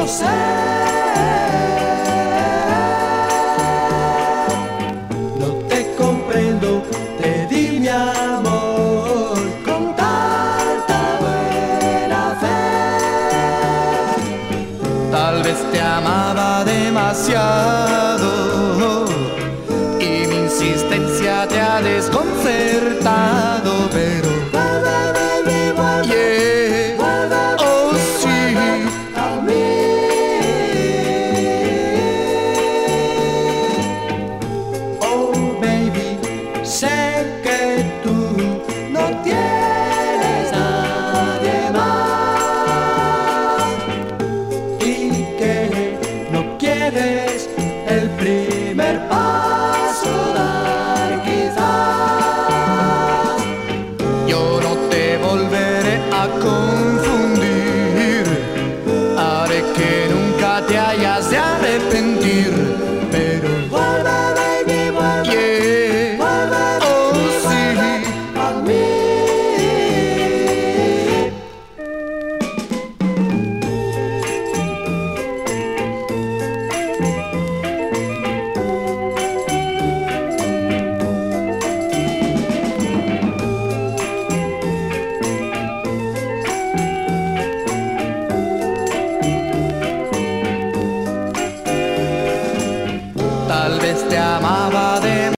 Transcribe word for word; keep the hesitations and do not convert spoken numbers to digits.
lo sé. No te comprendo, te di mi amor con tanta buena fe. Tal vez te amaba demasiado y mi insistencia te ha desconcertado.